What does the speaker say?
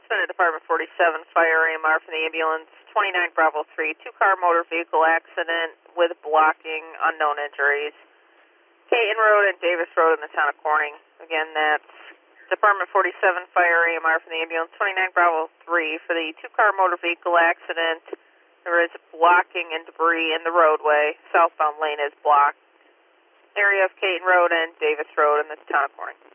Spin at Department 47, Fire AMR from the ambulance, 29 Bravo 3, two-car motor vehicle accident with blocking, unknown injuries. Caton Road and Davis Road in the town of Corning. Again, that's Department 47, Fire AMR from the ambulance, 29 Bravo 3 for the two-car motor vehicle accident. There is blocking and debris in the roadway. Southbound lane is blocked. Area of Caton Road and Davis Road in the town of Corning.